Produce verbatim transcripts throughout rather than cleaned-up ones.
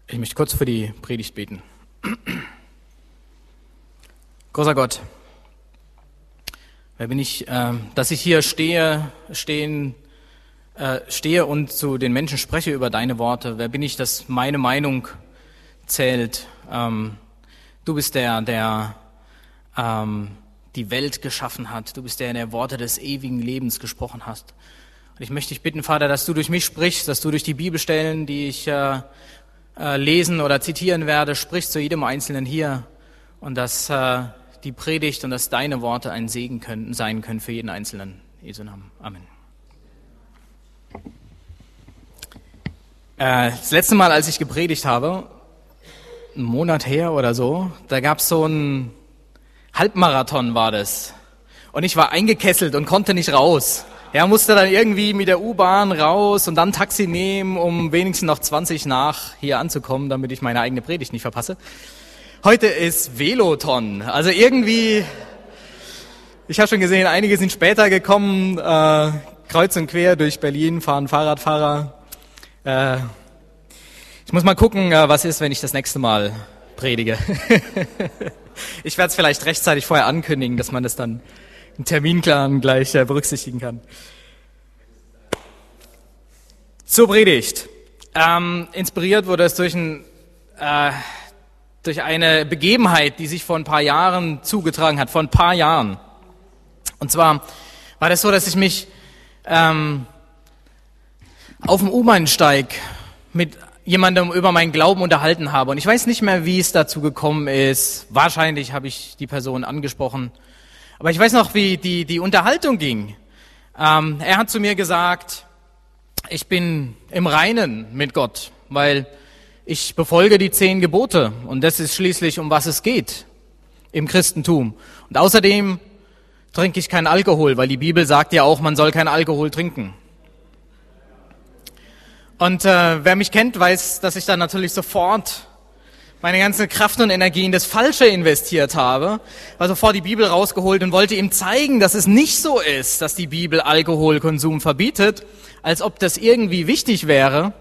Ich möchte kurz für die Predigt beten. Großer Gott, wer bin ich, äh, dass ich hier stehe, stehen, äh, stehe und zu den Menschen spreche über deine Worte? Wer bin ich, dass meine Meinung zählt? Ähm, du bist der, der ähm, die Welt geschaffen hat. Du bist der, der Worte des ewigen Lebens gesprochen hast. Und ich möchte dich bitten, Vater, dass du durch mich sprichst, dass du durch die Bibelstellen, die ich äh, äh, lesen oder zitieren werde, sprichst zu jedem Einzelnen hier und dass äh, die Predigt und dass deine Worte ein Segen können, sein können für jeden Einzelnen. In Jesu Namen. Amen. Äh, das letzte Mal, als ich gepredigt habe, einen Monat her oder so, da gab es so einen Halbmarathon war das. Und ich war eingekesselt und konnte nicht raus. Er musste dann irgendwie mit der U-Bahn raus und dann Taxi nehmen, um wenigstens noch zwanzig nach hier anzukommen, damit ich meine eigene Predigt nicht verpasse. Heute ist Veloton. Also irgendwie, ich habe schon gesehen, einige sind später gekommen, äh, kreuz und quer durch Berlin, fahren Fahrradfahrer. Äh, ich muss mal gucken, äh, was ist, wenn ich das nächste Mal predige. Ich werde es vielleicht rechtzeitig vorher ankündigen, dass man das dann im Terminplan gleich äh, berücksichtigen kann. Zur Predigt. Ähm, inspiriert wurde es durch, ein, äh, durch eine Begebenheit, die sich vor ein paar Jahren zugetragen hat, vor ein paar Jahren. Und zwar war das so, dass ich mich ähm, auf dem U-Bahn-Steig mit jemandem über meinen Glauben unterhalten habe. Und ich weiß nicht mehr, wie es dazu gekommen ist. Wahrscheinlich habe ich die Person angesprochen. Aber ich weiß noch, wie die, die Unterhaltung ging. Ähm, er hat zu mir gesagt, ich bin im Reinen mit Gott, weil ich befolge die zehn Gebote. Und das ist schließlich, um was es geht im Christentum. Und außerdem trinke ich keinen Alkohol, weil die Bibel sagt ja auch, man soll keinen Alkohol trinken. Und äh, wer mich kennt, weiß, dass ich dann natürlich sofort meine ganze Kraft und Energie in das Falsche investiert habe, war sofort die Bibel rausgeholt und wollte ihm zeigen, dass es nicht so ist, dass die Bibel Alkoholkonsum verbietet, als ob das irgendwie wichtig wäre.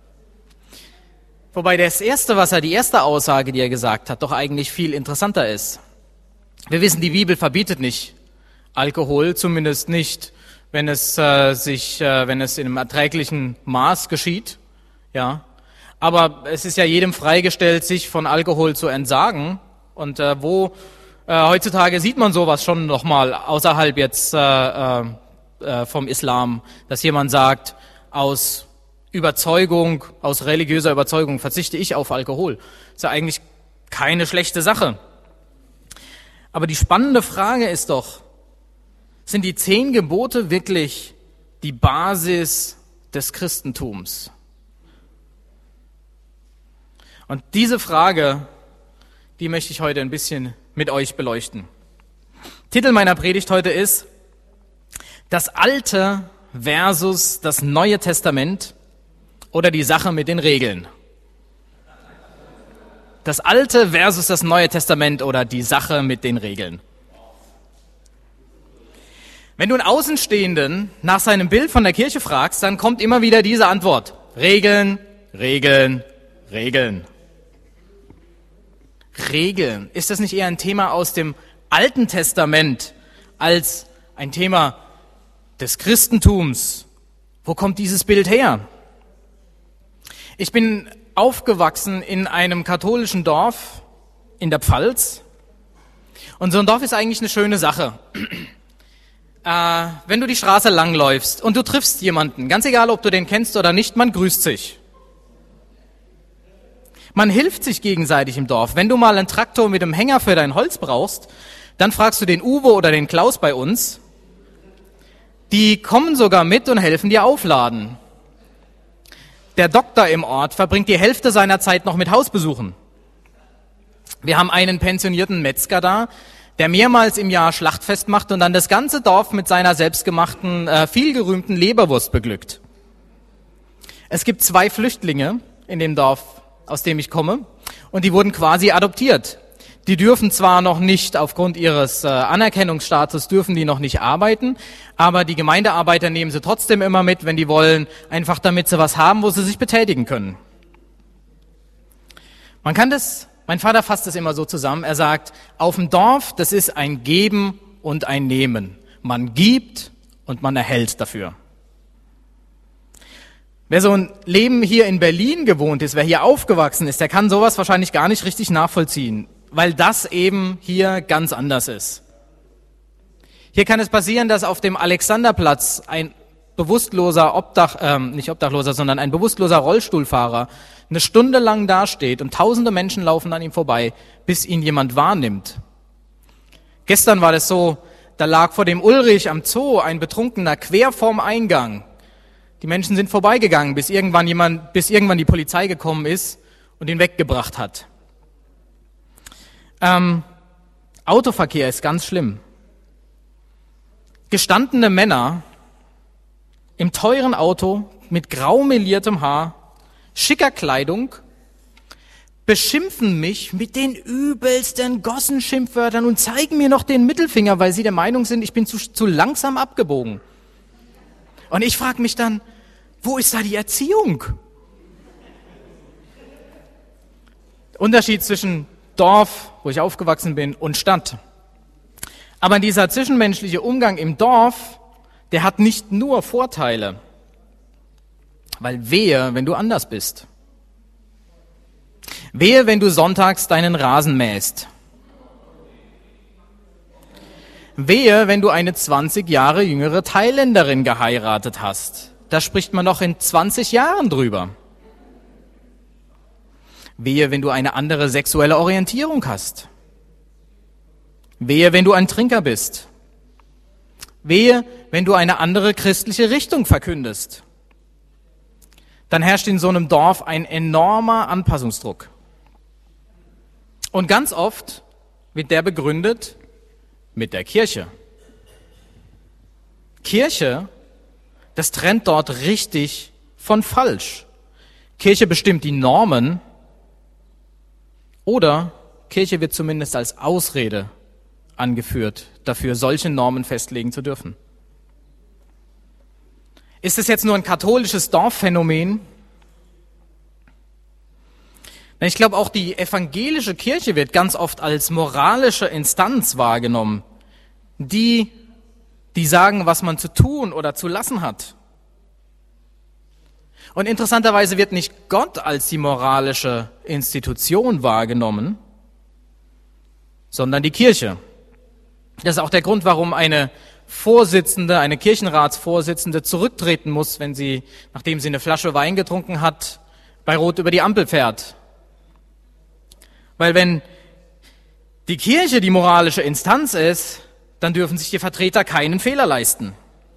Wobei das erste, was er, die erste Aussage, die er gesagt hat, doch eigentlich viel interessanter ist. Wir wissen, die Bibel verbietet nicht Alkohol, zumindest nicht wenn es äh, sich, äh, wenn es in einem erträglichen Maß geschieht, ja. Aber es ist ja jedem freigestellt, sich von Alkohol zu entsagen. Und äh, wo äh, heutzutage sieht man sowas schon noch mal außerhalb jetzt äh, äh, vom Islam, dass jemand sagt, aus Überzeugung, aus religiöser Überzeugung verzichte ich auf Alkohol. Das ist ja eigentlich keine schlechte Sache. Aber die spannende Frage ist doch, sind die zehn Gebote wirklich die Basis des Christentums? Und diese Frage, die möchte ich heute ein bisschen mit euch beleuchten. Titel meiner Predigt heute ist Das Alte versus das Neue Testament oder die Sache mit den Regeln. Das Alte versus das Neue Testament oder die Sache mit den Regeln. Wenn du einen Außenstehenden nach seinem Bild von der Kirche fragst, dann kommt immer wieder diese Antwort. Regeln, Regeln, Regeln. Regeln. Ist das nicht eher ein Thema aus dem Alten Testament als ein Thema des Christentums? Wo kommt dieses Bild her? Ich bin aufgewachsen in einem katholischen Dorf in der Pfalz. Und so ein Dorf ist eigentlich eine schöne Sache. Äh, wenn du die Straße langläufst und du triffst jemanden, ganz egal, ob du den kennst oder nicht, man grüßt sich. Man hilft sich gegenseitig im Dorf. Wenn du mal einen Traktor mit einem Hänger für dein Holz brauchst, dann fragst du den Uwe oder den Klaus bei uns. Die kommen sogar mit und helfen dir aufladen. Der Doktor im Ort verbringt die Hälfte seiner Zeit noch mit Hausbesuchen. Wir haben einen pensionierten Metzger da, der mehrmals im Jahr Schlachtfest macht und dann das ganze Dorf mit seiner selbstgemachten, äh, vielgerühmten Leberwurst beglückt. Es gibt zwei Flüchtlinge in dem Dorf, aus dem ich komme, und die wurden quasi adoptiert. Die dürfen zwar noch nicht, aufgrund ihres äh, Anerkennungsstatus, dürfen die noch nicht arbeiten, aber die Gemeindearbeiter nehmen sie trotzdem immer mit, wenn die wollen, einfach damit sie was haben, wo sie sich betätigen können. Man kann das, mein Vater fasst das immer so zusammen, er sagt, auf dem Dorf, das ist ein Geben und ein Nehmen. Man gibt und man erhält dafür. Wer so ein Leben hier in Berlin gewohnt ist, wer hier aufgewachsen ist, der kann sowas wahrscheinlich gar nicht richtig nachvollziehen, weil das eben hier ganz anders ist. Hier kann es passieren, dass auf dem Alexanderplatz ein bewusstloser Obdach, ähm, nicht Obdachloser, sondern ein bewusstloser Rollstuhlfahrer eine Stunde lang dasteht und tausende Menschen laufen an ihm vorbei, bis ihn jemand wahrnimmt. Gestern war das so, da lag vor dem Ulrich am Zoo ein Betrunkener quer vorm Eingang. Die Menschen sind vorbeigegangen, bis irgendwann jemand, bis irgendwann die Polizei gekommen ist und ihn weggebracht hat. Ähm, Autoverkehr ist ganz schlimm. Gestandene Männer im teuren Auto mit grau meliertem Haar, schicker Kleidung, beschimpfen mich mit den übelsten Gossenschimpfwörtern und zeigen mir noch den Mittelfinger, weil sie der Meinung sind, ich bin zu, zu langsam abgebogen. Und ich frage mich dann, wo ist da die Erziehung? Unterschied zwischen Dorf, wo ich aufgewachsen bin, und Stadt. Aber dieser zwischenmenschliche Umgang im Dorf, der hat nicht nur Vorteile, weil wehe, wenn du anders bist. Wehe, wenn du sonntags deinen Rasen mähst. Wehe, wenn du eine zwanzig Jahre jüngere Thailänderin geheiratet hast. Da spricht man noch in zwanzig Jahren drüber. Wehe, wenn du eine andere sexuelle Orientierung hast. Wehe, wenn du ein Trinker bist. Wehe, wenn du eine andere christliche Richtung verkündest. Dann herrscht in so einem Dorf ein enormer Anpassungsdruck. Und ganz oft wird der begründet mit der Kirche. Kirche, das trennt dort richtig von falsch. Kirche bestimmt die Normen oder Kirche wird zumindest als Ausrede angeführt, dafür solche Normen festlegen zu dürfen. Ist es jetzt nur ein katholisches Dorfphänomen? Ich glaube, auch die evangelische Kirche wird ganz oft als moralische Instanz wahrgenommen, die, die sagen, was man zu tun oder zu lassen hat. Und interessanterweise wird nicht Gott als die moralische Institution wahrgenommen, sondern die Kirche. Das ist auch der Grund, warum eine Vorsitzende, eine Kirchenratsvorsitzende zurücktreten muss, wenn sie, nachdem sie eine Flasche Wein getrunken hat, bei Rot über die Ampel fährt. Weil wenn die Kirche die moralische Instanz ist, dann dürfen sich die Vertreter keinen Fehler leisten.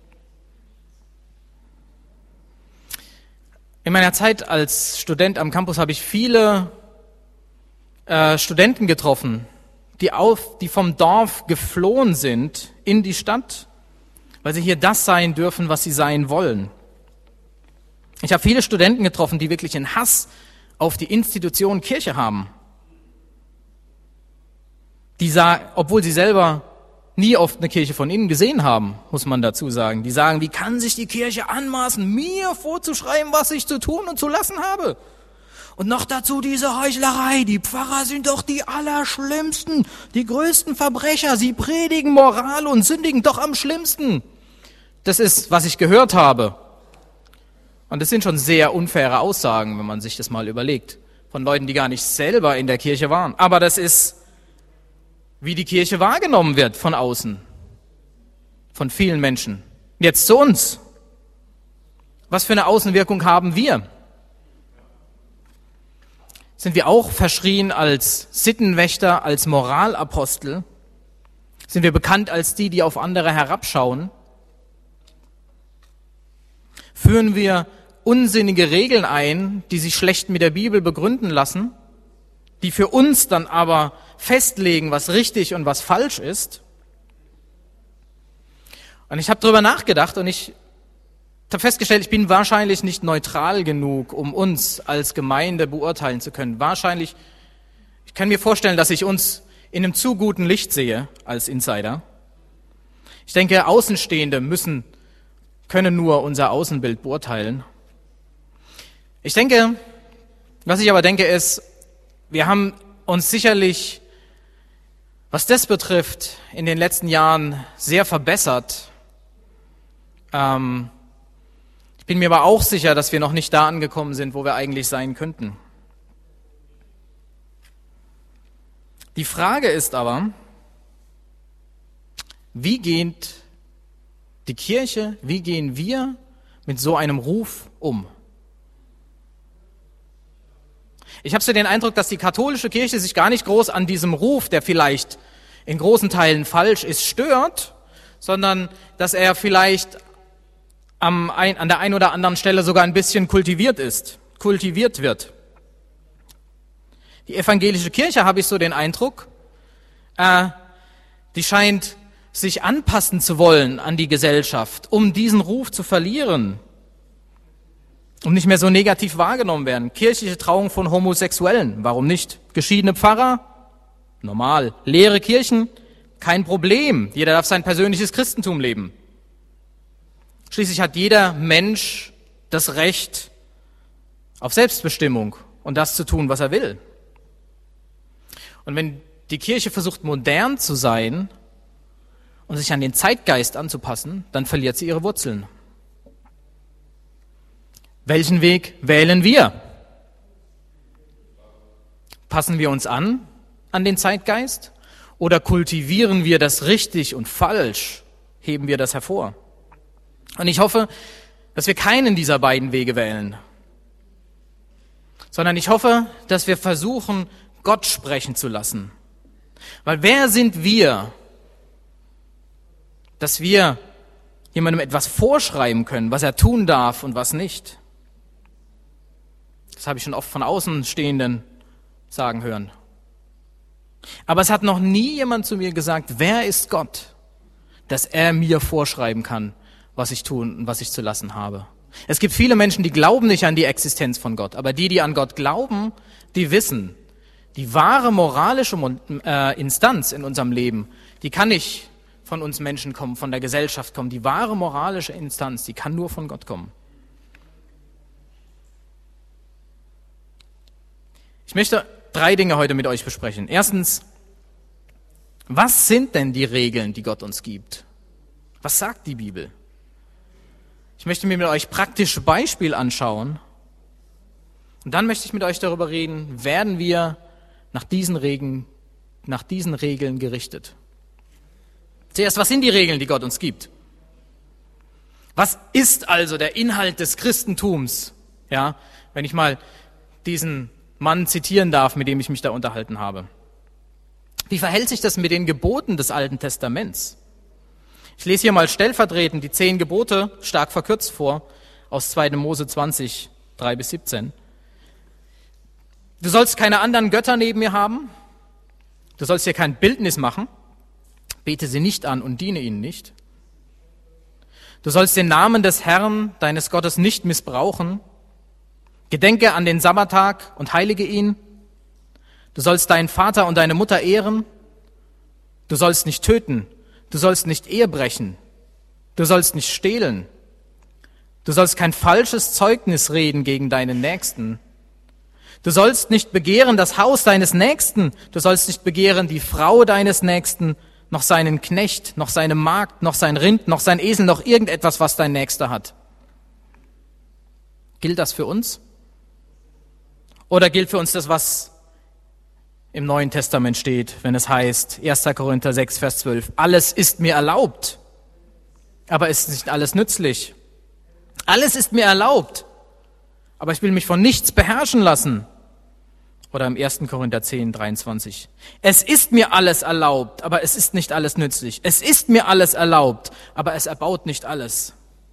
In meiner Zeit als Student am Campus habe ich viele äh, Studenten getroffen, die, auf, die vom Dorf geflohen sind in die Stadt, weil sie hier das sein dürfen, was sie sein wollen. Ich habe viele Studenten getroffen, die wirklich einen Hass auf die Institution Kirche haben. Die sagen, obwohl sie selber nie oft eine Kirche von innen gesehen haben, muss man dazu sagen. Die sagen, wie kann sich die Kirche anmaßen, mir vorzuschreiben, was ich zu tun und zu lassen habe? Und noch dazu diese Heuchlerei, die Pfarrer sind doch die Allerschlimmsten, die größten Verbrecher, sie predigen Moral und sündigen doch am schlimmsten. Das ist, was ich gehört habe. Und das sind schon sehr unfaire Aussagen, wenn man sich das mal überlegt, von Leuten, die gar nicht selber in der Kirche waren. Aber das ist, wie die Kirche wahrgenommen wird von außen, von vielen Menschen. Jetzt zu uns. Was für eine Außenwirkung haben wir? Sind wir auch verschrien als Sittenwächter, als Moralapostel? Sind wir bekannt als die, die auf andere herabschauen? Führen wir unsinnige Regeln ein, die sich schlecht mit der Bibel begründen lassen, die für uns dann aber festlegen, was richtig und was falsch ist? Und ich habe darüber nachgedacht und ich habe festgestellt, ich bin wahrscheinlich nicht neutral genug, um uns als Gemeinde beurteilen zu können. Wahrscheinlich, ich kann mir vorstellen, dass ich uns in einem zu guten Licht sehe als Insider. Ich denke, Außenstehende müssen, können nur unser Außenbild beurteilen. Ich denke, was ich aber denke ist, wir haben uns sicherlich, was das betrifft, in den letzten Jahren sehr verbessert. Ähm, ich bin mir aber auch sicher, dass wir noch nicht da angekommen sind, wo wir eigentlich sein könnten. Die Frage ist aber, wie geht die Kirche, wie gehen wir mit so einem Ruf um? Ich habe so den Eindruck, dass die katholische Kirche sich gar nicht groß an diesem Ruf, der vielleicht in großen Teilen falsch ist, stört, sondern dass er vielleicht am ein, an der einen oder anderen Stelle sogar ein bisschen kultiviert ist, kultiviert wird. Die evangelische Kirche, habe ich so den Eindruck, äh, die scheint sich anpassen zu wollen an die Gesellschaft, um diesen Ruf zu verlieren, um nicht mehr so negativ wahrgenommen werden. Kirchliche Trauung von Homosexuellen, warum nicht? Geschiedene Pfarrer, normal. Leere Kirchen, kein Problem. Jeder darf sein persönliches Christentum leben. Schließlich hat jeder Mensch das Recht auf Selbstbestimmung und das zu tun, was er will. Und wenn die Kirche versucht, modern zu sein und sich an den Zeitgeist anzupassen, dann verliert sie ihre Wurzeln. Welchen Weg wählen wir? Passen wir uns an, an den Zeitgeist? Oder kultivieren wir das richtig und falsch? Heben wir das hervor? Und ich hoffe, dass wir keinen dieser beiden Wege wählen, sondern ich hoffe, dass wir versuchen, Gott sprechen zu lassen. Weil wer sind wir, dass wir jemandem etwas vorschreiben können, was er tun darf und was nicht? Das habe ich schon oft von Außenstehenden sagen hören. Aber es hat noch nie jemand zu mir gesagt, wer ist Gott, dass er mir vorschreiben kann, was ich tun und was ich zu lassen habe. Es gibt viele Menschen, die glauben nicht an die Existenz von Gott, aber die, die an Gott glauben, die wissen, die wahre moralische Instanz in unserem Leben, die kann nicht von uns Menschen kommen, von der Gesellschaft kommen. Die wahre moralische Instanz, die kann nur von Gott kommen. Ich möchte drei Dinge heute mit euch besprechen. Erstens, was sind denn die Regeln, die Gott uns gibt? Was sagt die Bibel? Ich möchte mir mit euch praktische Beispiele anschauen. Und dann möchte ich mit euch darüber reden, werden wir nach diesen Regeln, nach diesen Regeln gerichtet? Zuerst, was sind die Regeln, die Gott uns gibt? Was ist also der Inhalt des Christentums? Ja, wenn ich mal diesen Mann zitieren darf, mit dem ich mich da unterhalten habe. Wie verhält sich das mit den Geboten des Alten Testaments? Ich lese hier mal stellvertretend die zehn Gebote, stark verkürzt vor, aus zweiter Mose zwanzig, drei bis siebzehn. Du sollst keine anderen Götter neben mir haben. Du sollst dir kein Bildnis machen. Bete sie nicht an und diene ihnen nicht. Du sollst den Namen des Herrn, deines Gottes, nicht missbrauchen. Gedenke an den Sabbattag und heilige ihn. Du sollst deinen Vater und deine Mutter ehren. Du sollst nicht töten. Du sollst nicht Ehe brechen. Du sollst nicht stehlen. Du sollst kein falsches Zeugnis reden gegen deinen Nächsten. Du sollst nicht begehren das Haus deines Nächsten. Du sollst nicht begehren die Frau deines Nächsten, noch seinen Knecht, noch seine Magd, noch sein Rind, noch sein Esel, noch irgendetwas, was dein Nächster hat. Gilt das für uns? Oder gilt für uns das, was im Neuen Testament steht, wenn es heißt, erster Korinther sechs, Vers zwölf, alles ist mir erlaubt, aber es ist nicht alles nützlich. Alles ist mir erlaubt, aber ich will mich von nichts beherrschen lassen. Oder im erster Korinther zehn, dreiundzwanzig. Es ist mir alles erlaubt, aber es ist nicht alles nützlich. Es ist mir alles erlaubt, aber es erbaut nicht alles.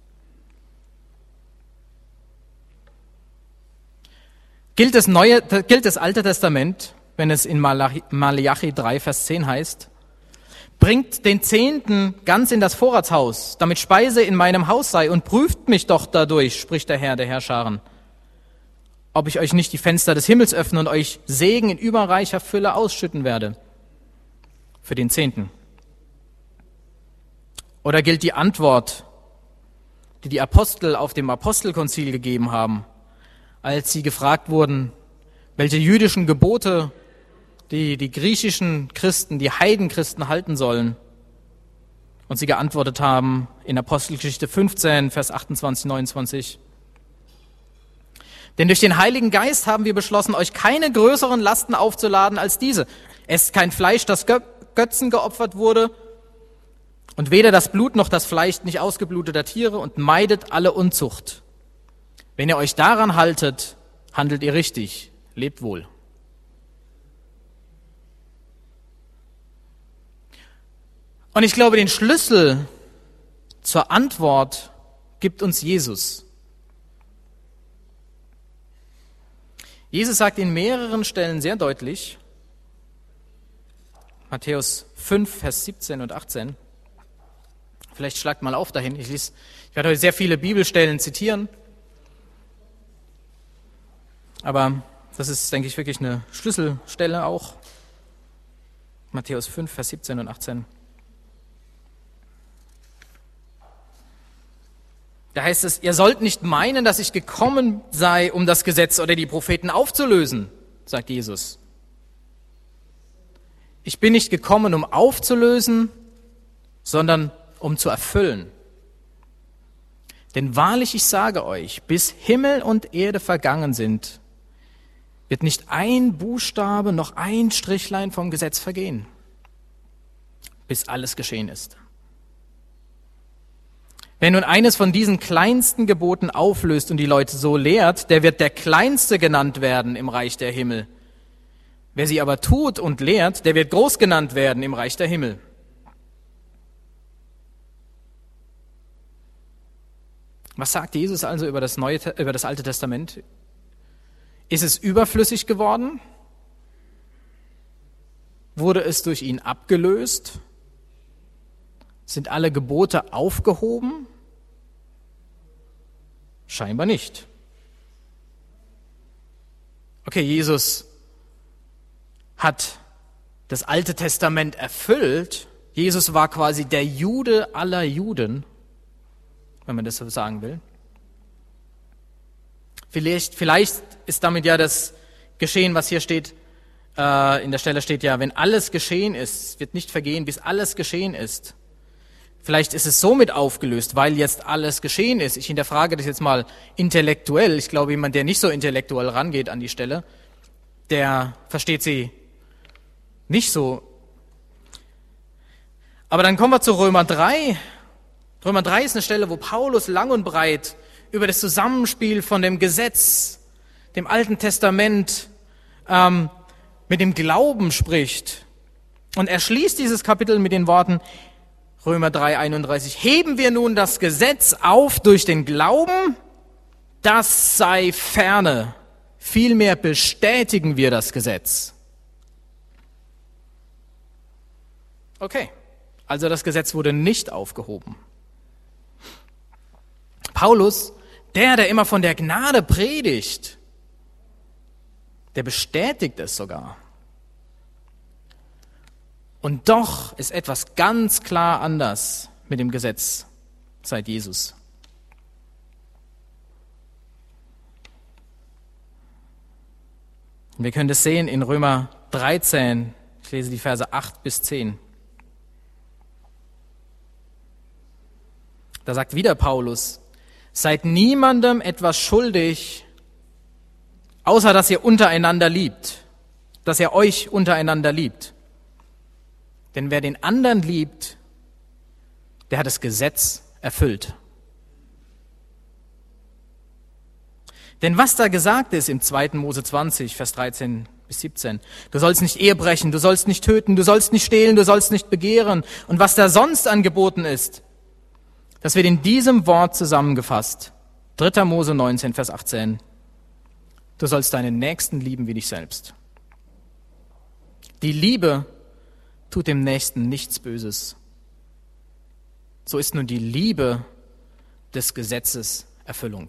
Gilt das Neue, gilt das Alte Testament, wenn es in Malachi drei, Vers zehn heißt, bringt den Zehnten ganz in das Vorratshaus, damit Speise in meinem Haus sei, und prüft mich doch dadurch, spricht der Herr der Herrscharen, ob ich euch nicht die Fenster des Himmels öffne und euch Segen in überreicher Fülle ausschütten werde für den Zehnten. Oder gilt die Antwort, die die Apostel auf dem Apostelkonzil gegeben haben, als sie gefragt wurden, welche jüdischen Gebote die, die griechischen Christen, die Heidenchristen halten sollen. Und sie geantwortet haben in Apostelgeschichte fünfzehn, Vers achtundzwanzig, neunundzwanzig. Denn durch den Heiligen Geist haben wir beschlossen, euch keine größeren Lasten aufzuladen als diese. Esst kein Fleisch, das Götzen geopfert wurde, und weder das Blut noch das Fleisch nicht ausgebluteter Tiere, und meidet alle Unzucht. Wenn ihr euch daran haltet, handelt ihr richtig, lebt wohl. Und ich glaube, den Schlüssel zur Antwort gibt uns Jesus. Jesus sagt in mehreren Stellen sehr deutlich, Matthäus fünf, Vers siebzehn und achtzehn, vielleicht schlagt mal auf dahin, ich, lese, ich werde heute sehr viele Bibelstellen zitieren, aber das ist, denke ich, wirklich eine Schlüsselstelle auch. Matthäus fünf, Vers siebzehn und achtzehn. Da heißt es, ihr sollt nicht meinen, dass ich gekommen sei, um das Gesetz oder die Propheten aufzulösen, sagt Jesus. Ich bin nicht gekommen, um aufzulösen, sondern um zu erfüllen. Denn wahrlich, ich sage euch, bis Himmel und Erde vergangen sind, wird nicht ein Buchstabe noch ein Strichlein vom Gesetz vergehen, bis alles geschehen ist. Wer nun eines von diesen kleinsten Geboten auflöst und die Leute so lehrt, der wird der Kleinste genannt werden im Reich der Himmel. Wer sie aber tut und lehrt, der wird groß genannt werden im Reich der Himmel. Was sagt Jesus also über das Neue, über das Alte Testament? Ist es überflüssig geworden? Wurde es durch ihn abgelöst? Sind alle Gebote aufgehoben? Scheinbar nicht. Okay, Jesus hat das Alte Testament erfüllt. Jesus war quasi der Jude aller Juden, wenn man das so sagen will. Vielleicht, vielleicht ist damit ja das geschehen, was hier steht, äh, in der Stelle steht ja, wenn alles geschehen ist, wird nicht vergehen, bis alles geschehen ist. Vielleicht ist es somit aufgelöst, weil jetzt alles geschehen ist. Ich hinterfrage das jetzt mal intellektuell. Ich glaube, jemand, der nicht so intellektuell rangeht an die Stelle, der versteht sie nicht so. Aber dann kommen wir zu Römer drei. Römer drei ist eine Stelle, wo Paulus lang und breit über das Zusammenspiel von dem Gesetz, dem Alten Testament, ähm, mit dem Glauben spricht. Und er schließt dieses Kapitel mit den Worten, Römer drei, einunddreißig, heben wir nun das Gesetz auf durch den Glauben? Das sei ferne. Vielmehr bestätigen wir das Gesetz. Okay, also das Gesetz wurde nicht aufgehoben. Paulus, der, der immer von der Gnade predigt, der bestätigt es sogar. Und doch ist etwas ganz klar anders mit dem Gesetz seit Jesus. Wir können das sehen in Römer dreizehn, ich lese die Verse acht bis zehn. Da sagt wieder Paulus, seid niemandem etwas schuldig, außer dass ihr untereinander liebt, dass ihr euch untereinander liebt. Denn wer den anderen liebt, der hat das Gesetz erfüllt. Denn was da gesagt ist im zweiten Mose zwanzig, Vers dreizehn bis siebzehn, du sollst nicht Ehe brechen, du sollst nicht töten, du sollst nicht stehlen, du sollst nicht begehren, und was da sonst angeboten ist, das wird in diesem Wort zusammengefasst. dritter Mose neunzehn, Vers achtzehn. Du sollst deinen Nächsten lieben wie dich selbst. Die Liebe tut dem Nächsten nichts Böses. So ist nun die Liebe des Gesetzes Erfüllung.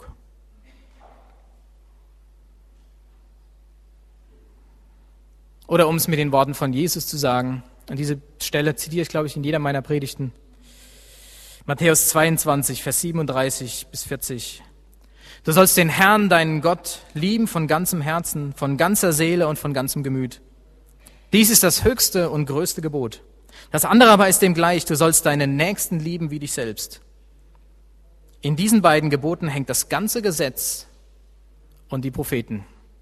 Oder um es mit den Worten von Jesus zu sagen, an diese Stelle zitiere ich, glaube ich, in jeder meiner Predigten. Matthäus zweiundzwanzig, Vers siebenunddreißig bis vierzig. Du sollst den Herrn, deinen Gott, lieben von ganzem Herzen, von ganzer Seele und von ganzem Gemüt. Dies ist das höchste und größte Gebot. Das andere aber ist dem gleich, du sollst deinen Nächsten lieben wie dich selbst. In diesen beiden Geboten hängt das ganze Gesetz und die Propheten.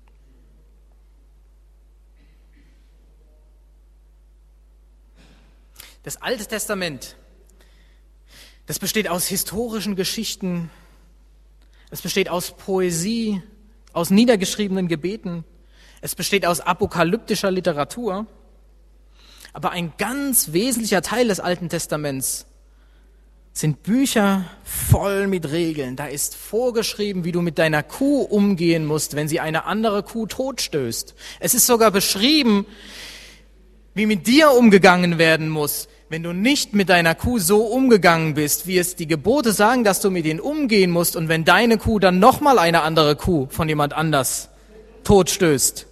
Das Alte Testament, das besteht aus historischen Geschichten, es besteht aus Poesie, aus niedergeschriebenen Gebeten, es besteht aus apokalyptischer Literatur. Aber ein ganz wesentlicher Teil des Alten Testaments sind Bücher voll mit Regeln. Da ist vorgeschrieben, wie du mit deiner Kuh umgehen musst, wenn sie eine andere Kuh totstößt. Es ist sogar beschrieben, wie mit dir umgegangen werden muss, wenn du nicht mit deiner Kuh so umgegangen bist, wie es die Gebote sagen, dass du mit ihnen umgehen musst, und wenn deine Kuh dann nochmal eine andere Kuh von jemand anders totstößt.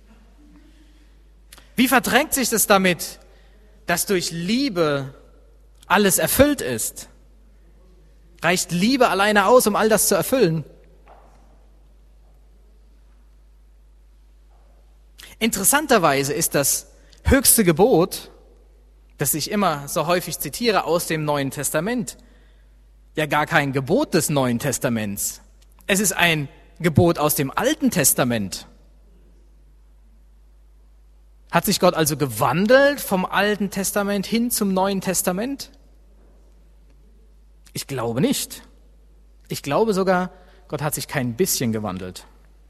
Wie verträgt sich das damit, dass durch Liebe alles erfüllt ist? Reicht Liebe alleine aus, um all das zu erfüllen? Interessanterweise ist das höchste Gebot, das ich immer so häufig zitiere aus dem Neuen Testament, ja gar kein Gebot des Neuen Testaments. Es ist ein Gebot aus dem Alten Testament. Hat sich Gott also gewandelt vom Alten Testament hin zum Neuen Testament? Ich glaube nicht. Ich glaube sogar, Gott hat sich kein bisschen gewandelt.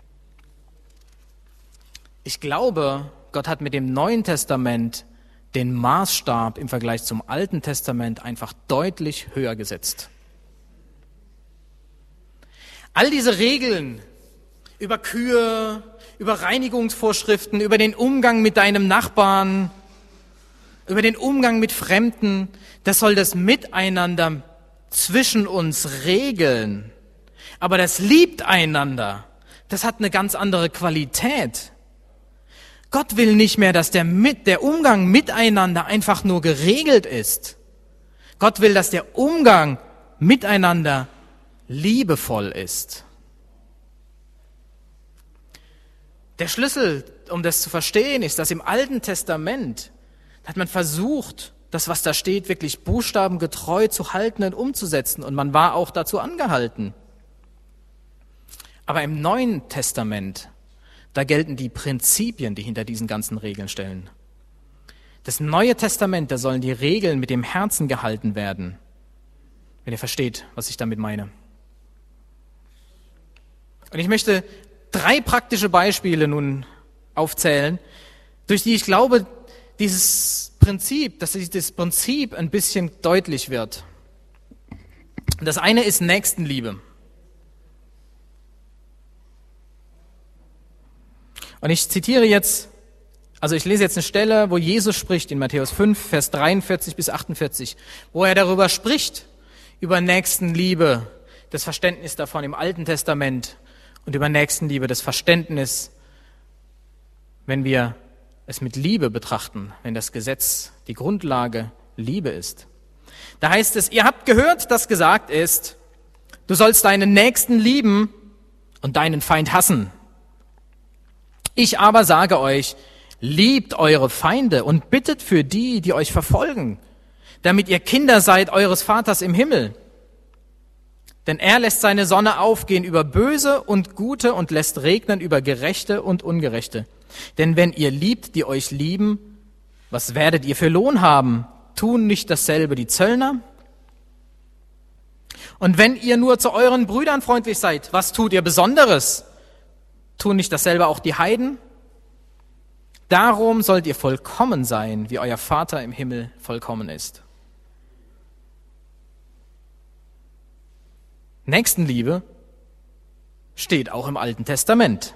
Ich glaube, Gott hat mit dem Neuen Testament den Maßstab im Vergleich zum Alten Testament einfach deutlich höher gesetzt. All diese Regeln über Kühe, über Reinigungsvorschriften, über den Umgang mit deinem Nachbarn, über den Umgang mit Fremden, das soll das Miteinander zwischen uns regeln. Aber das liebt einander, das hat eine ganz andere Qualität. Gott will nicht mehr, dass der, mit, der Umgang miteinander einfach nur geregelt ist. Gott will, dass der Umgang miteinander liebevoll ist. Der Schlüssel, um das zu verstehen, ist, dass im Alten Testament hat man versucht, das, was da steht, wirklich buchstabengetreu zu halten und umzusetzen. Und man war auch dazu angehalten. Aber im Neuen Testament, da gelten die Prinzipien, die hinter diesen ganzen Regeln stellen. Das Neue Testament, da sollen die Regeln mit dem Herzen gehalten werden. Wenn ihr versteht, was ich damit meine. Und ich möchte drei praktische Beispiele nun aufzählen, durch die ich glaube, dieses Prinzip, dass dieses Prinzip ein bisschen deutlich wird. Und das eine ist Nächstenliebe. Und ich zitiere jetzt, also ich lese jetzt eine Stelle, wo Jesus spricht in Matthäus fünf, Vers dreiundvierzig bis achtundvierzig, wo er darüber spricht, über Nächstenliebe, das Verständnis davon im Alten Testament und über Nächstenliebe, das Verständnis, wenn wir es mit Liebe betrachten, wenn das Gesetz die Grundlage Liebe ist. Da heißt es, ihr habt gehört, dass gesagt ist, du sollst deinen Nächsten lieben und deinen Feind hassen. Ich aber sage euch, liebt eure Feinde und bittet für die, die euch verfolgen, damit ihr Kinder seid eures Vaters im Himmel. Denn er lässt seine Sonne aufgehen über Böse und Gute und lässt regnen über Gerechte und Ungerechte. Denn wenn ihr liebt, die euch lieben, was werdet ihr für Lohn haben? Tun nicht dasselbe die Zöllner? Und wenn ihr nur zu euren Brüdern freundlich seid, was tut ihr Besonderes? Tun nicht dasselbe auch die Heiden? Darum sollt ihr vollkommen sein, wie euer Vater im Himmel vollkommen ist. Nächstenliebe steht auch im Alten Testament.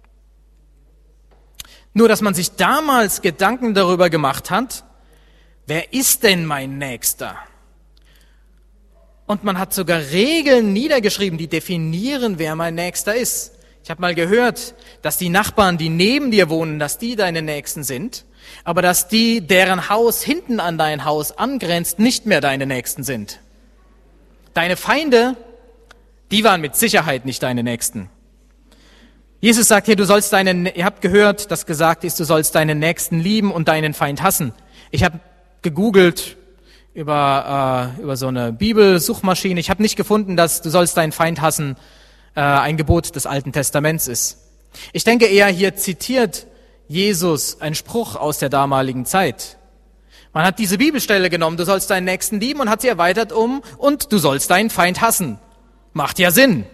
Nur, dass man sich damals Gedanken darüber gemacht hat, wer ist denn mein Nächster? Und man hat sogar Regeln niedergeschrieben, die definieren, wer mein Nächster ist. Ich habe mal gehört, dass die Nachbarn, die neben dir wohnen, dass die deine Nächsten sind, aber dass die, deren Haus hinten an dein Haus angrenzt, nicht mehr deine Nächsten sind. Deine Feinde, Die waren mit Sicherheit nicht deine Nächsten. Jesus sagt hier, du sollst deinen, ihr habt gehört, dass gesagt ist, du sollst deinen Nächsten lieben und deinen Feind hassen. Ich habe gegoogelt über, äh, über so eine Bibelsuchmaschine. Ich habe nicht gefunden, dass du sollst deinen Feind hassen äh, ein Gebot des Alten Testaments ist. Ich denke eher, hier zitiert Jesus einen Spruch aus der damaligen Zeit. Man hat diese Bibelstelle genommen, du sollst deinen Nächsten lieben, und hat sie erweitert um, und du sollst deinen Feind hassen. Macht ja Sinn.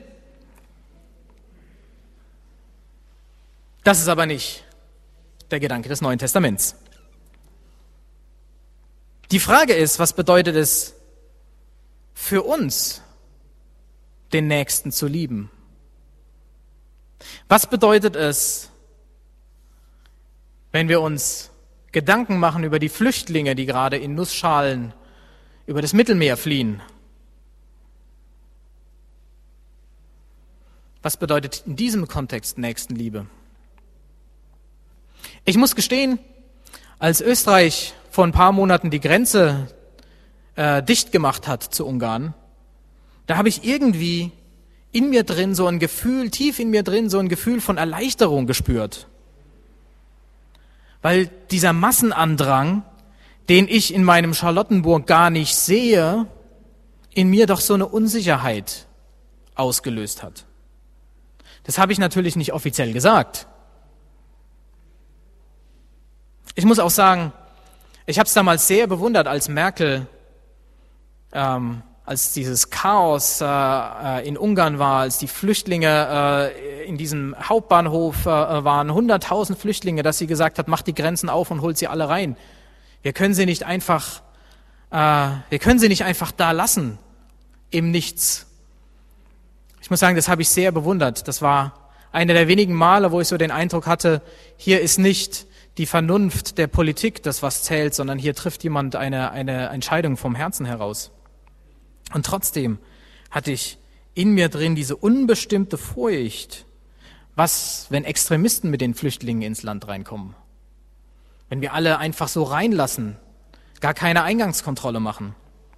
Das ist aber nicht der Gedanke des Neuen Testaments. Die Frage ist, was bedeutet es für uns, den Nächsten zu lieben? Was bedeutet es, wenn wir uns Gedanken machen über die Flüchtlinge, die gerade in Nussschalen über das Mittelmeer fliehen? Was bedeutet in diesem Kontext Nächstenliebe? Ich muss gestehen, als Österreich vor ein paar Monaten die Grenze äh, dicht gemacht hat zu Ungarn, da habe ich irgendwie in mir drin so ein Gefühl, tief in mir drin so ein Gefühl von Erleichterung gespürt. Weil dieser Massenandrang, den ich in meinem Charlottenburg gar nicht sehe, in mir doch so eine Unsicherheit ausgelöst hat. Das habe ich natürlich nicht offiziell gesagt. Ich muss auch sagen, ich habe es damals sehr bewundert, als Merkel, ähm, als dieses Chaos äh, in Ungarn war, als die Flüchtlinge äh, in diesem Hauptbahnhof äh, waren, hunderttausend Flüchtlinge, dass sie gesagt hat, macht die Grenzen auf und holt sie alle rein. Wir können sie nicht einfach, äh, wir können sie nicht einfach da lassen, im Nichts. Ich muss sagen, das habe ich sehr bewundert. Das war einer der wenigen Male, wo ich so den Eindruck hatte, hier ist nicht die Vernunft der Politik das, was zählt, sondern hier trifft jemand eine, eine Entscheidung vom Herzen heraus. Und trotzdem hatte ich in mir drin diese unbestimmte Furcht, was, wenn Extremisten mit den Flüchtlingen ins Land reinkommen? Wenn wir alle einfach so reinlassen, gar keine Eingangskontrolle machen?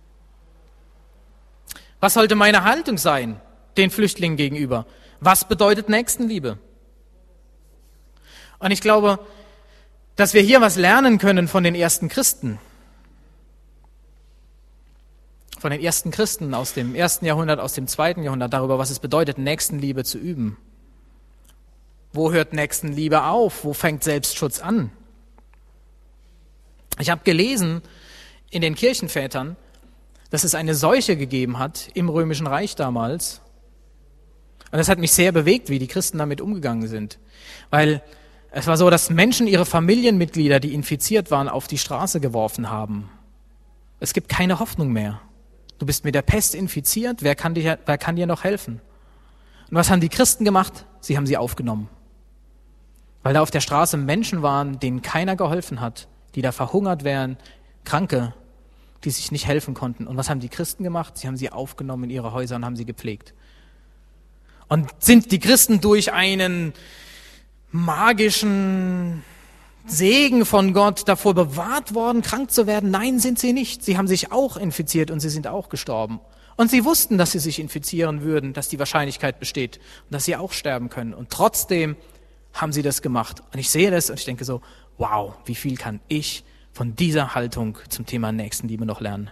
Was sollte meine Haltung sein den Flüchtlingen gegenüber? Was bedeutet Nächstenliebe? Und ich glaube, dass wir hier was lernen können von den ersten Christen. Von den ersten Christen aus dem ersten Jahrhundert, aus dem zweiten Jahrhundert, darüber, was es bedeutet, Nächstenliebe zu üben. Wo hört Nächstenliebe auf? Wo fängt Selbstschutz an? Ich habe gelesen in den Kirchenvätern, dass es eine Seuche gegeben hat im Römischen Reich damals. Und das hat mich sehr bewegt, wie die Christen damit umgegangen sind. Weil es war so, dass Menschen ihre Familienmitglieder, die infiziert waren, auf die Straße geworfen haben. Es gibt keine Hoffnung mehr. Du bist mit der Pest infiziert, wer kann dir, wer kann dir noch helfen? Und was haben die Christen gemacht? Sie haben sie aufgenommen. Weil da auf der Straße Menschen waren, denen keiner geholfen hat, die da verhungert wären, Kranke, die sich nicht helfen konnten. Und was haben die Christen gemacht? Sie haben sie aufgenommen in ihre Häuser und haben sie gepflegt. Und sind die Christen durch einen magischen Segen von Gott davor bewahrt worden, krank zu werden? Nein, sind sie nicht. Sie haben sich auch infiziert und sie sind auch gestorben. Und sie wussten, dass sie sich infizieren würden, dass die Wahrscheinlichkeit besteht und dass sie auch sterben können. Und trotzdem haben sie das gemacht. Und ich sehe das und ich denke so, wow, wie viel kann ich von dieser Haltung zum Thema Nächstenliebe noch lernen?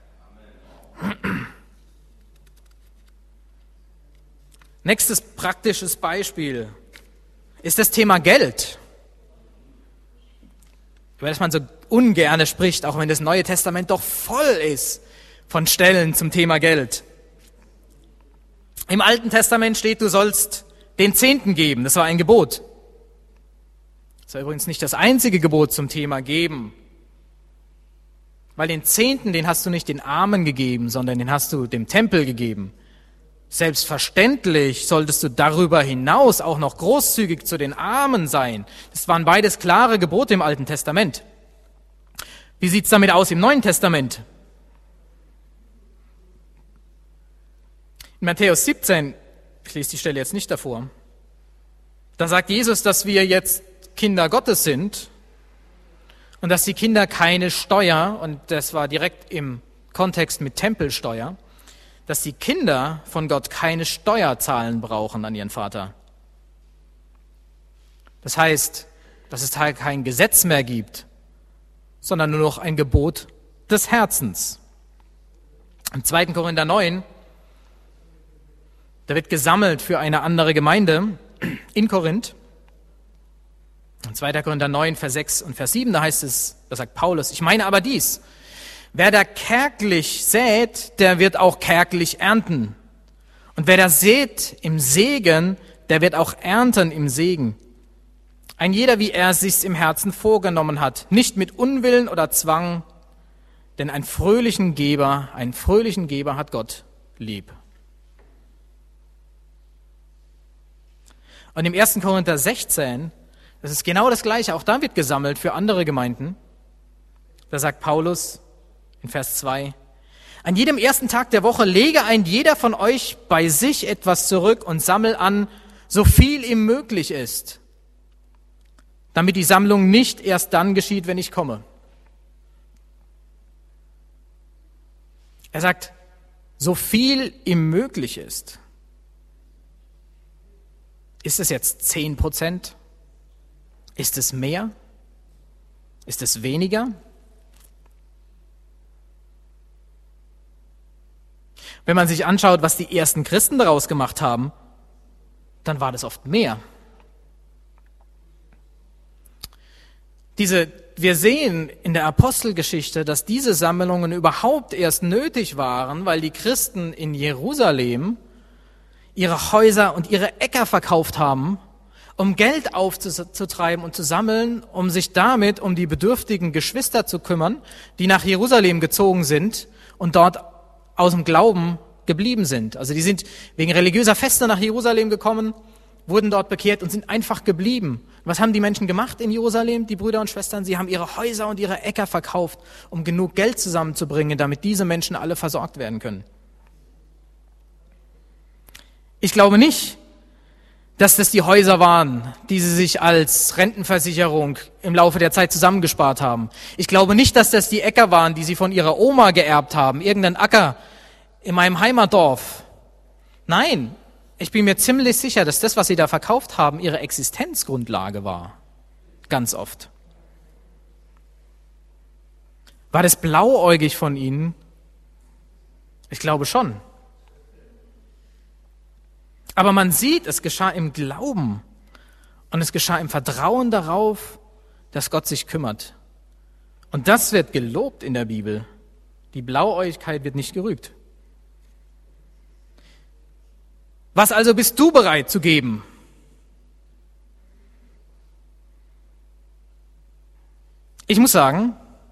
Nächstes praktisches Beispiel ist das Thema Geld. Über das man so ungerne spricht, auch wenn das Neue Testament doch voll ist von Stellen zum Thema Geld. Im Alten Testament steht, du sollst den Zehnten geben. Das war ein Gebot. Das war übrigens nicht das einzige Gebot zum Thema Geben. Weil den Zehnten, den hast du nicht den Armen gegeben, sondern den hast du dem Tempel gegeben. Selbstverständlich solltest du darüber hinaus auch noch großzügig zu den Armen sein. Das waren beides klare Gebote im Alten Testament. Wie sieht's damit aus im Neuen Testament? In Matthäus siebzehn, ich lese die Stelle jetzt nicht davor, da sagt Jesus, dass wir jetzt Kinder Gottes sind und dass die Kinder keine Steuer, und das war direkt im Kontext mit Tempelsteuer, dass die Kinder von Gott keine Steuer zahlen brauchen an ihren Vater. Das heißt, dass es halt kein Gesetz mehr gibt, sondern nur noch ein Gebot des Herzens. Im zweiten Korinther neun, da wird gesammelt für eine andere Gemeinde in Korinth. In zweiter Korinther neun, Vers sechs und Vers sieben, da heißt es, da sagt Paulus, ich meine aber dies, wer da kärglich sät, der wird auch kärglich ernten. Und wer da sät im Segen, der wird auch ernten im Segen. Ein jeder, wie er sich's im Herzen vorgenommen hat, nicht mit Unwillen oder Zwang, denn einen fröhlichen Geber, einen fröhlichen Geber hat Gott lieb. Und im ersten Korinther sechzehn, das ist genau das Gleiche, auch da wird gesammelt für andere Gemeinden. Da sagt Paulus in Vers zwei, an jedem ersten Tag der Woche lege ein jeder von euch bei sich etwas zurück und sammel an, so viel ihm möglich ist, damit die Sammlung nicht erst dann geschieht, wenn ich komme. Er sagt, so viel ihm möglich ist. Ist es jetzt zehn Prozent? Ist es mehr? Ist es weniger? Wenn man sich anschaut, was die ersten Christen daraus gemacht haben, dann war das oft mehr. Diese, wir sehen in der Apostelgeschichte, dass diese Sammlungen überhaupt erst nötig waren, weil die Christen in Jerusalem ihre Häuser und ihre Äcker verkauft haben, um Geld aufzutreiben und zu sammeln, um sich damit um die bedürftigen Geschwister zu kümmern, die nach Jerusalem gezogen sind und dort aus dem Glauben geblieben sind. Also die sind wegen religiöser Feste nach Jerusalem gekommen, wurden dort bekehrt und sind einfach geblieben. Was haben die Menschen gemacht in Jerusalem, die Brüder und Schwestern? Sie haben ihre Häuser und ihre Äcker verkauft, um genug Geld zusammenzubringen, damit diese Menschen alle versorgt werden können. Ich glaube nicht, dass das die Häuser waren, die sie sich als Rentenversicherung im Laufe der Zeit zusammengespart haben. Ich glaube nicht, dass das die Äcker waren, die sie von ihrer Oma geerbt haben, irgendein Acker in meinem Heimatdorf. Nein, ich bin mir ziemlich sicher, dass das, was sie da verkauft haben, ihre Existenzgrundlage war. Ganz oft. War das blauäugig von ihnen? Ich glaube schon. Aber man sieht, es geschah im Glauben und es geschah im Vertrauen darauf, dass Gott sich kümmert. Und das wird gelobt in der Bibel. Die Blauäugigkeit wird nicht gerügt. Was also bist du bereit zu geben? Ich muss sagen,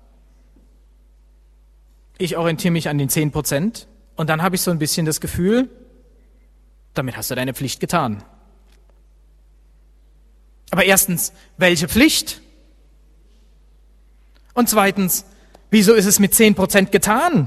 ich orientiere mich an den zehn Prozent und dann habe ich so ein bisschen das Gefühl, damit hast du deine Pflicht getan. Aber erstens, welche Pflicht? Und zweitens, wieso ist es mit zehn Prozent getan?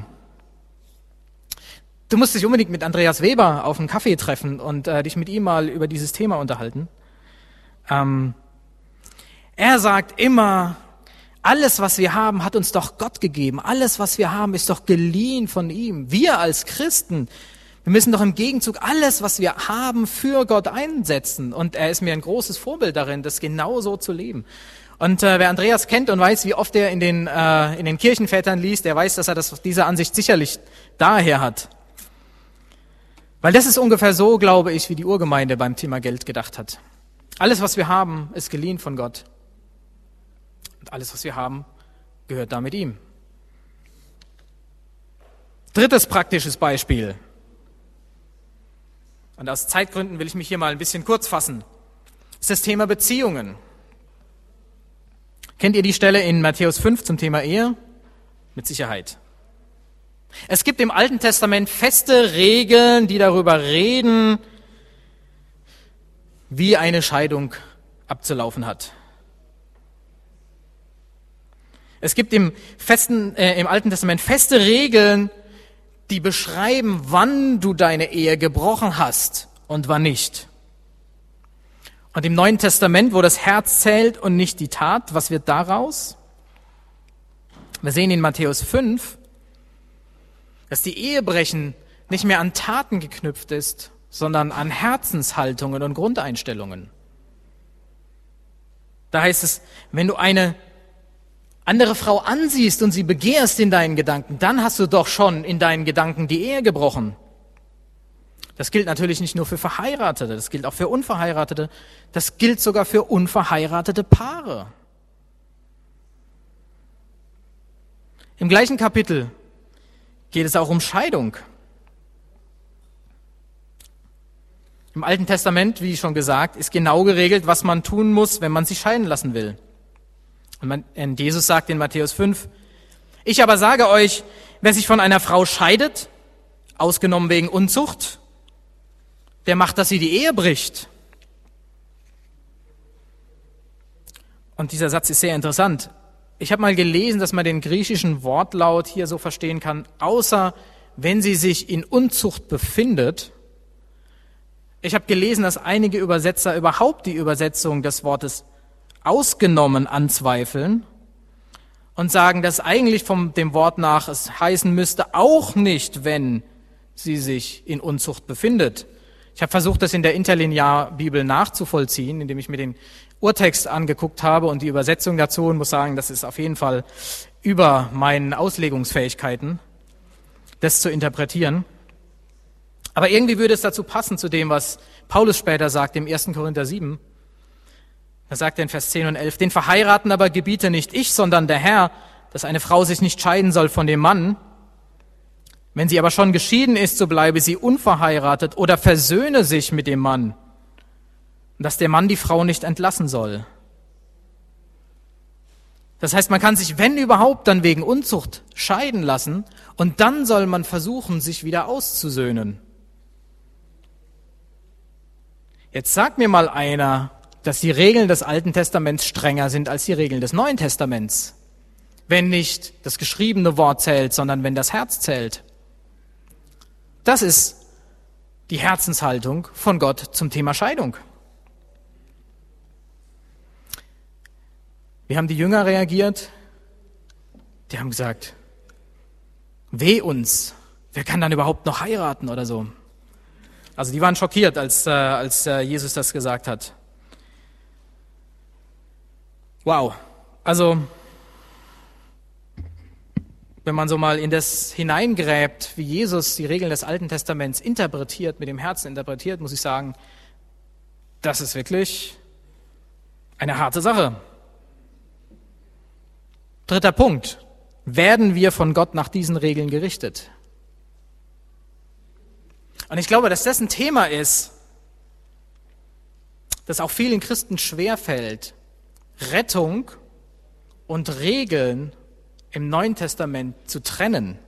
Du musst dich unbedingt mit Andreas Weber auf einen Kaffee treffen und äh, dich mit ihm mal über dieses Thema unterhalten. Ähm, er sagt immer, alles, was wir haben, hat uns doch Gott gegeben. Alles, was wir haben, ist doch geliehen von ihm. Wir als Christen, wir müssen doch im Gegenzug alles, was wir haben, für Gott einsetzen. Und er ist mir ein großes Vorbild darin, das genau so zu leben. Und äh, wer Andreas kennt und weiß, wie oft er in den, äh, in den Kirchenvätern liest, der weiß, dass er das, diese Ansicht sicherlich daher hat. Weil das ist ungefähr so, glaube ich, wie die Urgemeinde beim Thema Geld gedacht hat. Alles, was wir haben, ist geliehen von Gott. Und alles, was wir haben, gehört damit ihm. Drittes praktisches Beispiel. Und aus Zeitgründen will ich mich hier mal ein bisschen kurz fassen. Das ist das Thema Beziehungen. Kennt ihr die Stelle in Matthäus fünf zum Thema Ehe? Mit Sicherheit. Es gibt im Alten Testament feste Regeln, die darüber reden, wie eine Scheidung abzulaufen hat. Es gibt im, festen, äh, im Alten Testament feste Regeln, die beschreiben, wann du deine Ehe gebrochen hast und wann nicht. Und im Neuen Testament, wo das Herz zählt und nicht die Tat, was wird daraus? Wir sehen in Matthäus fünf, dass die Ehebrechen nicht mehr an Taten geknüpft ist, sondern an Herzenshaltungen und Grundeinstellungen. Da heißt es, wenn du eine andere Frau ansiehst und sie begehrst in deinen Gedanken, dann hast du doch schon in deinen Gedanken die Ehe gebrochen. Das gilt natürlich nicht nur für Verheiratete, das gilt auch für Unverheiratete, das gilt sogar für unverheiratete Paare. Im gleichen Kapitel geht es auch um Scheidung. Im Alten Testament, wie schon gesagt, ist genau geregelt, was man tun muss, wenn man sich scheiden lassen will. Und man, und Jesus sagt in Matthäus fünf, ich aber sage euch, wer sich von einer Frau scheidet, ausgenommen wegen Unzucht, der macht, dass sie die Ehe bricht. Und dieser Satz ist sehr interessant. Ich habe mal gelesen, dass man den griechischen Wortlaut hier so verstehen kann, außer wenn sie sich in Unzucht befindet. Ich habe gelesen, dass einige Übersetzer überhaupt die Übersetzung des Wortes ausgenommen anzweifeln und sagen, dass eigentlich vom dem Wort nach es heißen müsste, auch nicht, wenn sie sich in Unzucht befindet. Ich habe versucht, das in der Interlinear-Bibel nachzuvollziehen, indem ich mir den Urtext angeguckt habe und die Übersetzung dazu und muss sagen, das ist auf jeden Fall über meinen Auslegungsfähigkeiten, das zu interpretieren. Aber irgendwie würde es dazu passen zu dem, was Paulus später sagt im ersten Korinther sieben. Da sagt er in Vers zehn und elf, den Verheiraten aber gebiete nicht ich, sondern der Herr, dass eine Frau sich nicht scheiden soll von dem Mann. Wenn sie aber schon geschieden ist, so bleibe sie unverheiratet oder versöhne sich mit dem Mann, dass der Mann die Frau nicht entlassen soll. Das heißt, man kann sich, wenn überhaupt, dann wegen Unzucht scheiden lassen und dann soll man versuchen, sich wieder auszusöhnen. Jetzt sagt mir mal einer, dass die Regeln des Alten Testaments strenger sind als die Regeln des Neuen Testaments. Wenn nicht das geschriebene Wort zählt, sondern wenn das Herz zählt. Das ist die Herzenshaltung von Gott zum Thema Scheidung. Wie haben die Jünger reagiert? Die haben gesagt, weh uns, wer kann dann überhaupt noch heiraten oder so? Also die waren schockiert, als, äh, als äh, Jesus das gesagt hat. Wow, also wenn man so mal in das hineingräbt, wie Jesus die Regeln des Alten Testaments interpretiert, mit dem Herzen interpretiert, muss ich sagen, das ist wirklich eine harte Sache. Dritter Punkt. Werden wir von Gott nach diesen Regeln gerichtet? Und ich glaube, dass das ein Thema ist, das auch vielen Christen schwerfällt, Rettung und Regeln im Neuen Testament zu trennen.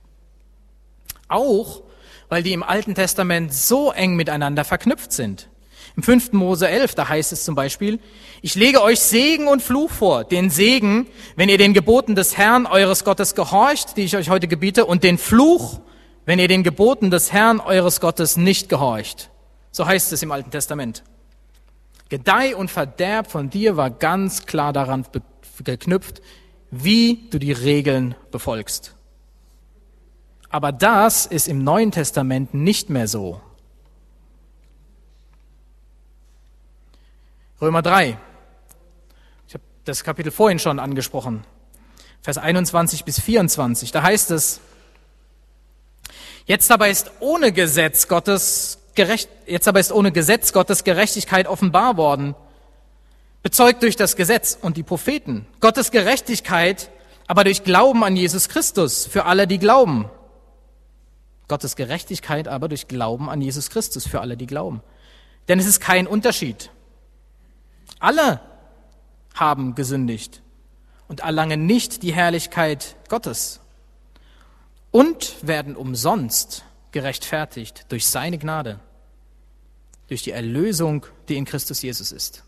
Auch, weil die im Alten Testament so eng miteinander verknüpft sind. Im fünften Mose elf, da heißt es zum Beispiel, ich lege euch Segen und Fluch vor. Den Segen, wenn ihr den Geboten des Herrn, eures Gottes, gehorcht, die ich euch heute gebiete, und den Fluch, wenn ihr den Geboten des Herrn, eures Gottes, nicht gehorcht. So heißt es im Alten Testament. Gedeih und Verderb von dir war ganz klar daran geknüpft, wie du die Regeln befolgst. Aber das ist im Neuen Testament nicht mehr so. Römer drei. Ich habe das Kapitel vorhin schon angesprochen. Vers einundzwanzig bis vierundzwanzig. Da heißt es, jetzt aber ist ohne Gesetz Gottes gerecht, jetzt aber ist ohne Gesetz Gottes Gerechtigkeit offenbar worden, bezeugt durch das Gesetz und die Propheten. Gottes Gerechtigkeit aber durch Glauben an Jesus Christus für alle, die glauben. Gottes Gerechtigkeit aber durch Glauben an Jesus Christus für alle, die glauben. Denn es ist kein Unterschied. Alle haben gesündigt und erlangen nicht die Herrlichkeit Gottes und werden umsonst gerechtfertigt durch seine Gnade, durch die Erlösung, die in Christus Jesus ist.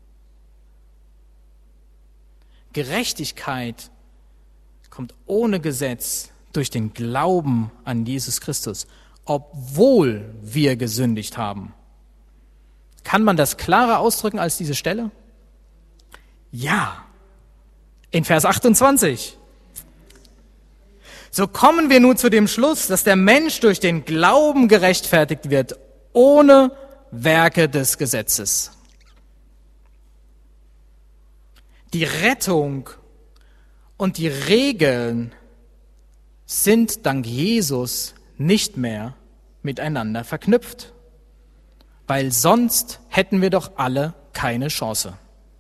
Gerechtigkeit kommt ohne Gesetz durch den Glauben an Jesus Christus, obwohl wir gesündigt haben. Kann man das klarer ausdrücken als diese Stelle? Ja. In Vers achtundzwanzig. So kommen wir nun zu dem Schluss, dass der Mensch durch den Glauben gerechtfertigt wird, ohne Werke des Gesetzes. Die Rettung und die Regeln sind dank Jesus nicht mehr miteinander verknüpft, weil sonst hätten wir doch alle keine Chance.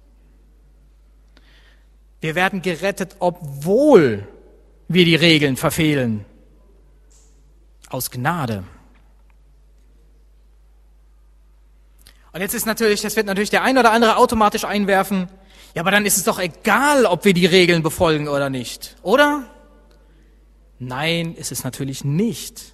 Wir werden gerettet, obwohl wir die Regeln verfehlen, aus Gnade. Und jetzt ist natürlich, das wird natürlich der ein oder andere automatisch einwerfen, ja, aber dann ist es doch egal, ob wir die Regeln befolgen oder nicht, oder? Nein, ist es natürlich nicht.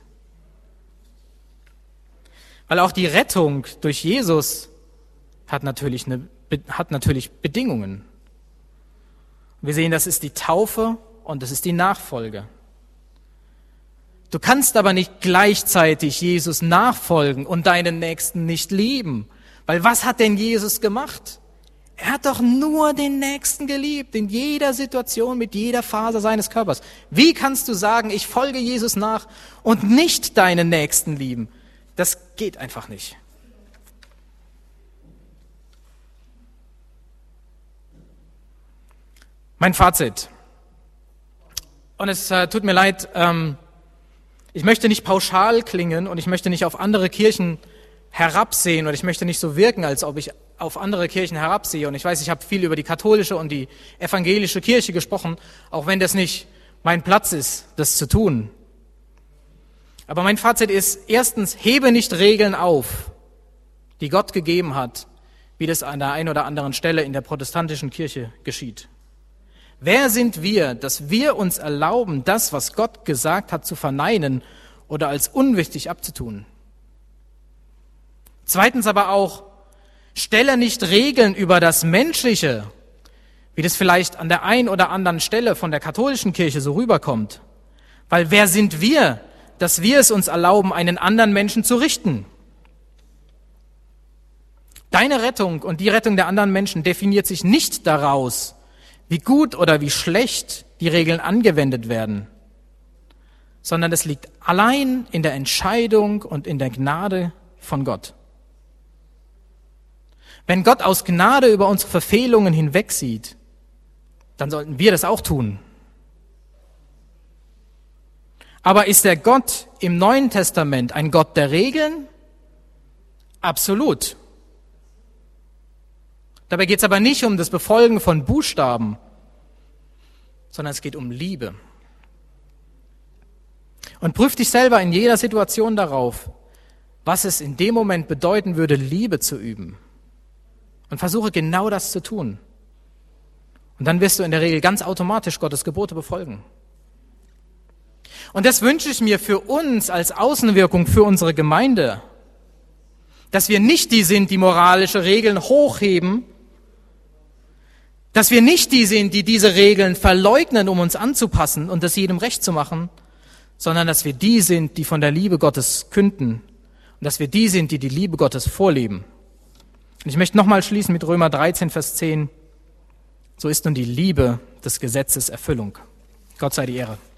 Weil auch die Rettung durch Jesus hat natürlich, eine, hat natürlich Bedingungen. Wir sehen, das ist die Taufe und das ist die Nachfolge. Du kannst aber nicht gleichzeitig Jesus nachfolgen und deinen Nächsten nicht lieben. Weil was hat denn Jesus gemacht? Er hat doch nur den Nächsten geliebt, in jeder Situation, mit jeder Faser seines Körpers. Wie kannst du sagen, ich folge Jesus nach und nicht deinen Nächsten lieben? Das geht einfach nicht. Mein Fazit. Und es äh, tut mir leid, ähm, ich möchte nicht pauschal klingen und ich möchte nicht auf andere Kirchen herabsehen oder ich möchte nicht so wirken, als ob ich auf andere Kirchen herabsehe. Und ich weiß, ich habe viel über die katholische und die evangelische Kirche gesprochen, auch wenn das nicht mein Platz ist, das zu tun. Aber mein Fazit ist, erstens, hebe nicht Regeln auf, die Gott gegeben hat, wie das an der einen oder anderen Stelle in der protestantischen Kirche geschieht. Wer sind wir, dass wir uns erlauben, das, was Gott gesagt hat, zu verneinen oder als unwichtig abzutun? Zweitens aber auch, stelle nicht Regeln über das Menschliche, wie das vielleicht an der einen oder anderen Stelle von der katholischen Kirche so rüberkommt. Weil wer sind wir, dass wir es uns erlauben, einen anderen Menschen zu richten? Deine Rettung und die Rettung der anderen Menschen definiert sich nicht daraus, wie gut oder wie schlecht die Regeln angewendet werden, sondern es liegt allein in der Entscheidung und in der Gnade von Gott. Wenn Gott aus Gnade über unsere Verfehlungen hinwegsieht, dann sollten wir das auch tun. Aber ist der Gott im Neuen Testament ein Gott der Regeln? Absolut. Dabei geht es aber nicht um das Befolgen von Buchstaben, sondern es geht um Liebe. Und prüf dich selber in jeder Situation darauf, was es in dem Moment bedeuten würde, Liebe zu üben. Und versuche genau das zu tun. Und dann wirst du in der Regel ganz automatisch Gottes Gebote befolgen. Und das wünsche ich mir für uns als Außenwirkung für unsere Gemeinde, dass wir nicht die sind, die moralische Regeln hochheben, dass wir nicht die sind, die diese Regeln verleugnen, um uns anzupassen und das jedem recht zu machen, sondern dass wir die sind, die von der Liebe Gottes künden und dass wir die sind, die die Liebe Gottes vorleben. Und ich möchte nochmal schließen mit Römer dreizehn, Vers zehn. So ist nun die Liebe des Gesetzes Erfüllung. Gott sei die Ehre.